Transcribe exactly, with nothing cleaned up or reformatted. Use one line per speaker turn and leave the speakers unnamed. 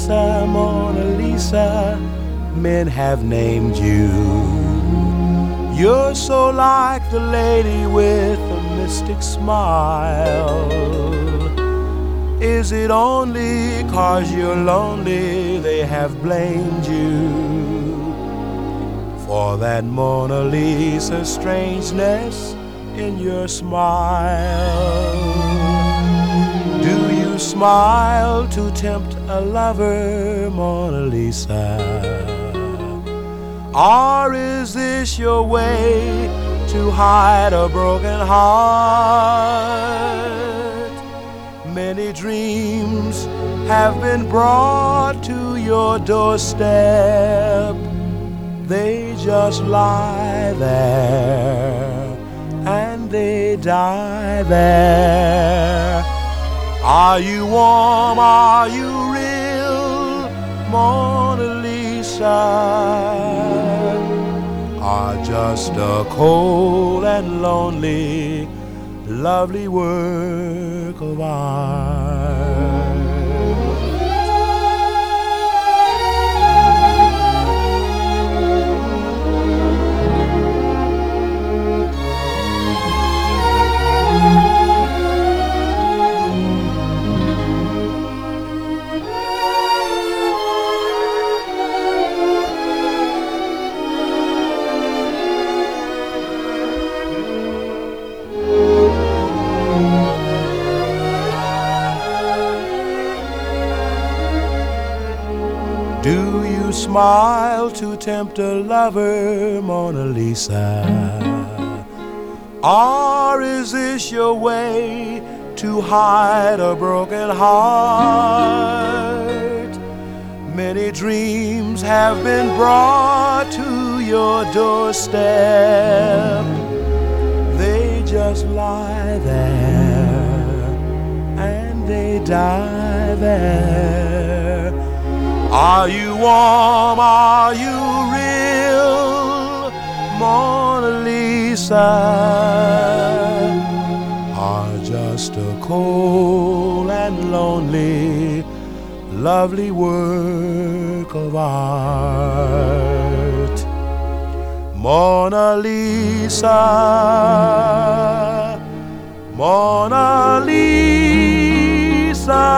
Lisa, Mona Lisa, men have named you. You're so like the lady with a mystic smile. Is it only 'cause you're lonely they have blamed you for that Mona Lisa strangeness in your smile? Do you smile to tempt a lover, Mona Lisa? Or is this your way to hide a broken heart? Many dreams have been brought to your doorstep. They just lie there and they die there. Are you warm? Are you real, Mona Lisa? Or just a cold and lonely, lovely work of art? Do you smile to tempt a lover, Mona Lisa? Or is this your way to hide a broken heart? Many dreams have been brought to your doorstep. They just lie there and they die there. Are you warm? Are you real, Mona Lisa? Or just a cold and lonely, lovely work of art? Mona Lisa, Mona Lisa.